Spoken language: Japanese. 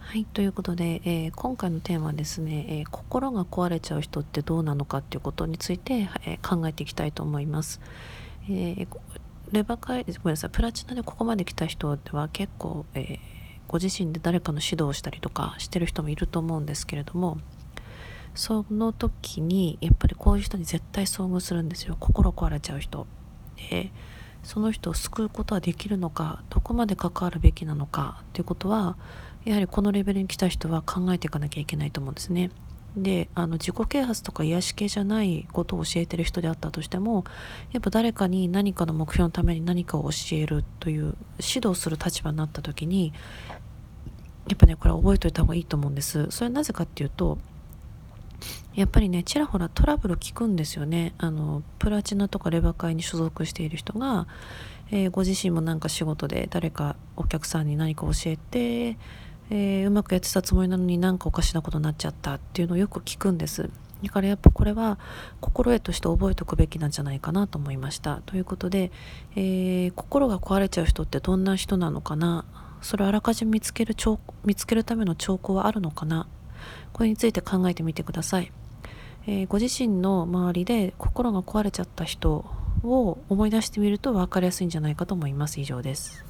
はい、ということで、今回のテーマはですね、心が壊れちゃう人ってどうなのかっていうことについて、考えていきたいと思います。レバ会、ごめんなさい、プラチナでここまで来た人では結構、ご自身で誰かの指導をしたりとかしてる人もいると思うんですけれども、その時にやっぱりこういう人に絶対遭遇するんですよ。心壊れちゃう人で、その人を救うことはできるのか、どこまで関わるべきなのかということは、やはりこのレベルに来た人は考えていかなきゃいけないと思うんですね。で、自己啓発とか癒し系じゃないことを教えてる人であったとしても、やっぱ誰かに何かの目標のために何かを教えるという指導する立場になった時に、やっぱね、これは覚えておいた方がいいと思うんです。それはなぜかっていうと、やっぱりね、ちらほらトラブル聞くんですよね。プラチナとかレバ会に所属している人が、ご自身もなんか仕事で誰かお客さんに何か教えて、うまくやってたつもりなのになんかおかしなことになっちゃったっていうのをよく聞くんです。だからやっぱこれは心得として覚えておくべきなんじゃないかなと思いました。ということで、心が壊れちゃう人ってどんな人なのかな、それをあらかじめ見つけるための兆候はあるのかな、これについて考えてみてください。ご自身の周りで心が壊れちゃった人を思い出してみると分かりやすいんじゃないかと思います。以上です。